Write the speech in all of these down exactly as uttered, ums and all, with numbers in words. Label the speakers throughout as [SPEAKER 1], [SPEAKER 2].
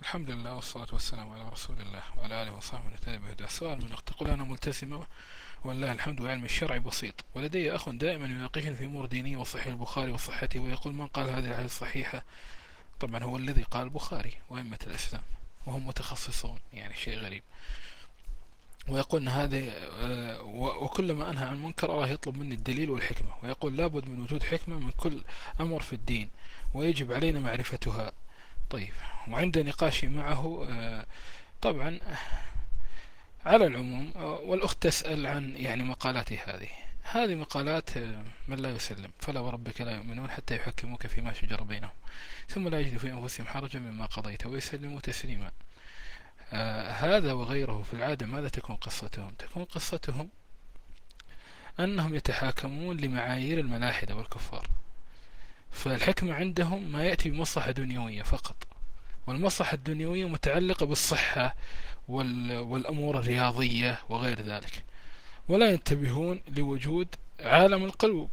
[SPEAKER 1] الحمد لله والصلاة والسلام على رسول الله وعلى آله وصحبه وسلم بهداه. سؤال من أخت تقول: أنا ملتزمة ولله الحمد وعلم الشرع بسيط، ولدي أخ دائما يناقشني في أمور دينية وصحيح البخاري وصحته، ويقول: من قال هذه الحديث صحيحة؟ طبعا هو الذي قال البخاري وأئمة الإسلام، وهم متخصصون، يعني شيء غريب. ويقول أن هذا آه، وكلما أنهى عن منكر الله يطلب مني الدليل والحكمة، ويقول: لابد من وجود حكمة من كل أمر في الدين، ويجب علينا معرفتها. طيب، وعند نقاشي معه آه، طبعا على العموم، آه، والأخت تسأل عن يعني مقالاتي هذه هذه مقالات آه، من لا يسلم، فلا وربك لا يؤمنون حتى يحكموك فيما شجر بينهم ثم لا يجدوا في أنفسهم حرجا مما قضيت ويسلموا تسليما. آه هذا وغيره في العادة ماذا تكون قصتهم؟ تكون قصتهم أنهم يتحاكمون لمعايير الملاحدة والكفار، فالحكمة عندهم ما يأتي بمصلحة دنيوية فقط، والمصلحة الدنيوية متعلقة بالصحة والأمور الرياضية وغير ذلك، ولا ينتبهون لوجود عالم القلوب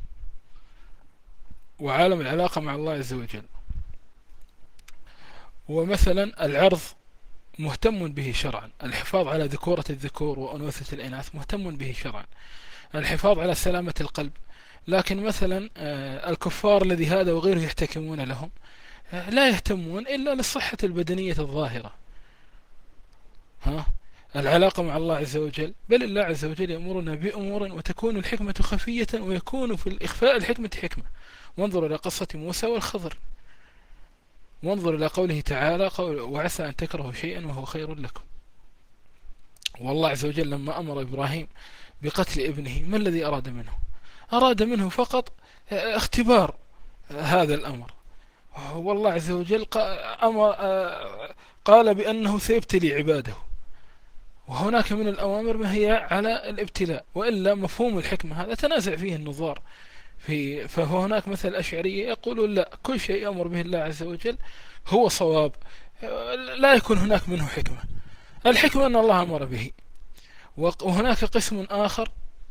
[SPEAKER 1] وعالم العلاقة مع الله عز وجل. ومثلا العرض مهتم به شرعا، الحفاظ على ذكورة الذكور وأنوثة الإناث مهتم به شرعا، الحفاظ على سلامة القلب. لكن مثلا الكفار الذي هذا وغيره يحتكمون لهم لا يهتمون إلا للصحة البدنية الظاهرة، ها العلاقة مع الله عز وجل، بل الله عز وجل يأمرنا بأمور وتكون الحكمة خفية ويكون في الإخفاء الحكمة حكمة. وانظروا إلى قصة موسى والخضر، وانظر إلى قوله تعالى: وعسى أن تكرهوا شيئا وهو خير لكم. والله عز وجل لما أمر إبراهيم بقتل ابنه ما الذي أراد منه؟ أراد منه فقط اختبار هذا الأمر. والله عز وجل قال بأنه سيبتلي عباده، وهناك من الأوامر ما هي على الابتلاء، وإلا مفهوم الحكمة هذا تنازع فيه النظار في. فهناك مثل الأشعرية يقولون لا، كل شيء أمر به الله عز وجل هو صواب، لا يكون هناك منه حكمة. الحكمة أن الله أمر به. وهناك قسم آخر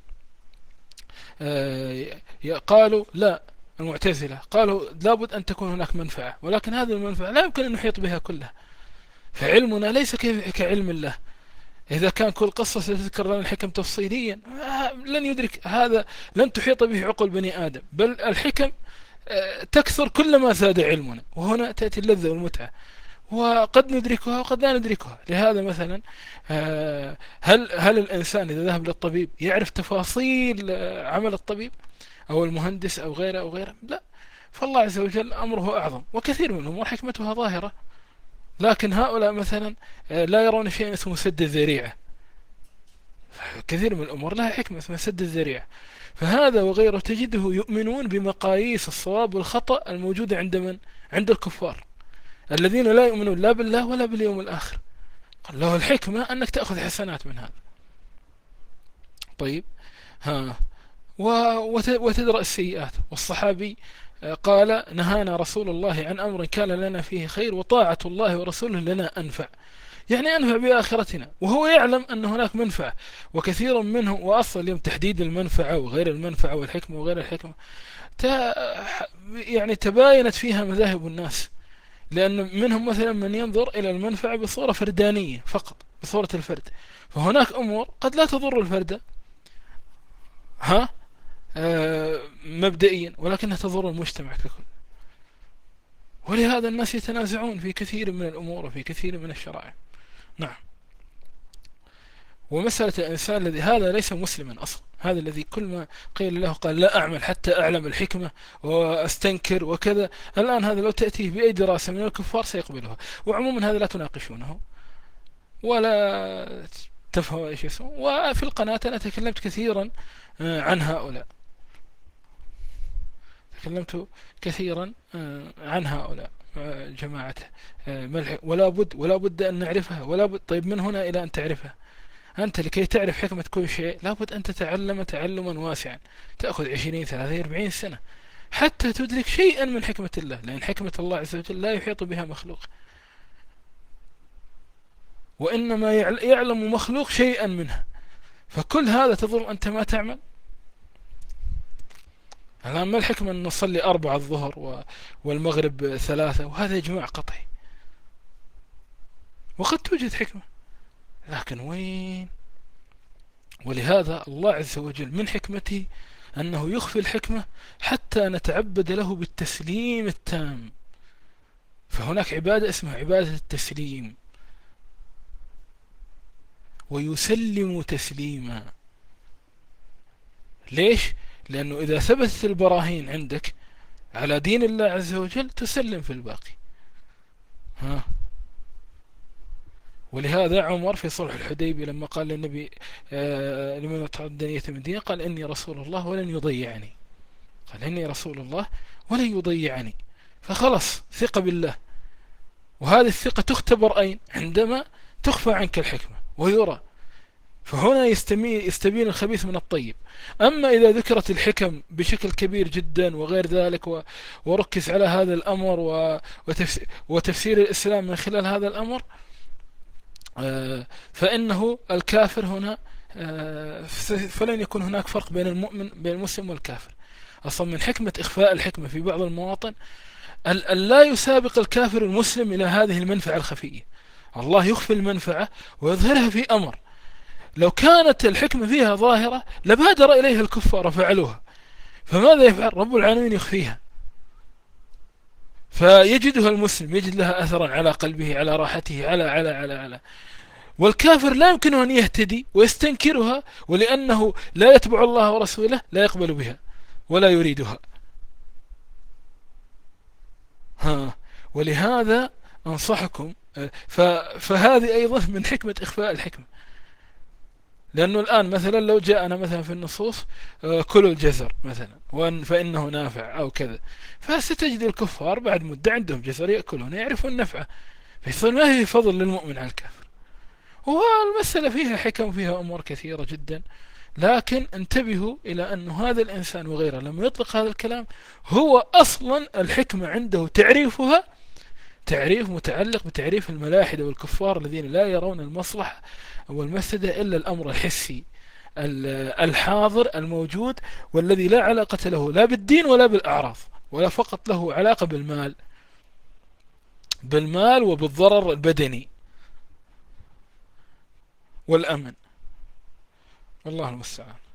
[SPEAKER 1] قالوا لا، المعتزلة قالوا لابد أن تكون هناك منفعة، ولكن هذه المنفعة لا يمكن أن نحيط بها كلها، فعلمنا ليس كعلم الله. إذا كان كل قصة ستذكر لنا الحكم تفصيليا لن يدرك هذا، لن تحيط به عقل بني آدم، بل الحكم تكثر كلما زاد علمنا، وهنا تأتي اللذة والمتعة، وقد ندركها وقد لا ندركها. لهذا مثلا هل هل الإنسان إذا ذهب للطبيب يعرف تفاصيل عمل الطبيب أو المهندس أو غيره أو غيره؟ لا. فالله عز وجل أمره أعظم، وكثير من الأمور حكمتها ظاهرة، لكن هؤلاء مثلا لا يرون شيئا اسمه سد الذريعة. كثير من الأمور لها حكمة اسمها سد الذريعة. فهذا وغيره تجده يؤمنون بمقاييس الصواب والخطأ الموجودة عند من؟ عند الكفار الذين لا يؤمنون لا بالله ولا باليوم الآخر. قال له الحكمة أنك تأخذ حسنات من هذا. طيب، ها وتدرأ السيئات. والصحابي قال: نهانا رسول الله عن أمر كان لنا فيه خير، وطاعة الله ورسوله لنا أنفع، يعني أنفع بآخرتنا، وهو يعلم أن هناك منفعة. وكثير منهم، وأصل اليوم تحديد المنفعة وغير المنفعة والحكمة وغير الحكمة يعني تباينت فيها مذاهب الناس، لأن منهم مثلا من ينظر إلى المنفعة بصورة فردانية فقط، بصورة الفرد، فهناك أمور قد لا تضر الفرد ها آه مبدئيا، ولكنها تضر المجتمع ككل. ولهذا الناس يتنازعون في كثير من الأمور وفي كثير من الشرائع. نعم. ومسألة الإنسان الذي هذا ليس مسلما أصلا، هذا الذي كل ما قيل له قال: لا أعمل حتى أعلم الحكمة وأستنكر وكذا، الآن هذا لو تأتيه بأي دراسة من الكفار سيقبلها. وعموما هذا لا تناقشونه ولا تفهم ايش اسمه. وفي القناة أنا تكلمت كثيرا عن هؤلاء، تكلمت كثيرا عن هؤلاء جماعة ملح، ولا بد ولا بد أن نعرفها، ولا بد. طيب، من هنا إلى أن تعرفها أنت لكي تعرف حكمة كل شيء لابد أن تتعلم تعلما واسعا، تأخذ عشرين ثلاثين أربعين سنة حتى تدرك شيئا من حكمة الله، لأن حكمة الله عز وجل لا يحيط بها مخلوق، وإنما يعلم مخلوق شيئا منها. فكل هذا تظن أنت ما تعمل. الآن ما الحكمة أن نصلي أربعة الظهر والمغرب ثلاثة، وهذا إجماع قطعي. وقد توجد حكمة، لكن وين؟ ولهذا الله عز وجل من حكمته أنه يخفي الحكمة حتى نتعبد له بالتسليم التام. فهناك عبادة اسمها عبادة التسليم، ويسلم تسليما. ليش؟ لأنه إذا ثبتت البراهين عندك على دين الله عز وجل تسلم في الباقي. ها. ولهذا عمر في صلح الحديبية لما قال للنبي آه لمن تعدنية من دين، قال إني رسول الله ولن يضيعني. قال إني رسول الله ولن يضيعني. فخلص ثقة بالله. وهذه الثقة تختبر أين؟ عندما تخفى عنك الحكمة ويرى، فهنا يستبين الخبيث من الطيب. أما إذا ذكرت الحكم بشكل كبير جدا وغير ذلك وركز على هذا الأمر وتفسير الإسلام من خلال هذا الأمر، فإنه الكافر هنا فلن يكون هناك فرق بين المؤمن بين المسلم والكافر. أصلا من حكمة إخفاء الحكمة في بعض المواطن أن لا يسابق الكافر المسلم إلى هذه المنفعة الخفية. الله يخفي المنفعة ويظهرها في أمر، لو كانت الحكمة فيها ظاهرة لبادر إليها الكفار فعلوها، فماذا يفعل رب العالمين؟ يخفيها، فيجدها المسلم يجد لها أثرا على قلبه، على راحته، على على على على والكافر لا يمكنه أن يهتدي ويستنكرها، ولأنه لا يتبع الله ورسوله لا يقبل بها ولا يريدها. ها. ولهذا أنصحكم، فهذه أيضا من حكمة إخفاء الحكمة. لأنه الآن مثلا لو جاءنا مثلا في النصوص كلوا الجزر مثلا فإنه نافع أو كذا، فستجد الكفار بعد مدة عندهم جزر يأكلون يعرفون نفعه، فيصير ما هي فضل للمؤمن على الكافر. والمسألة فيها حكم وفيها أمور كثيرة جدا، لكن انتبهوا إلى أن هذا الإنسان وغيره لما يطلق هذا الكلام هو أصلا الحكمة عنده تعريفها تعريف متعلق بتعريف الملاحدة والكفار الذين لا يرون المصلحة والمفسدة إلا الأمر الحسي الحاضر الموجود، والذي لا علاقة له لا بالدين ولا بالأعراض، ولا فقط له علاقة بالمال بالمال وبالضرر البدني والأمن. والله المستعان.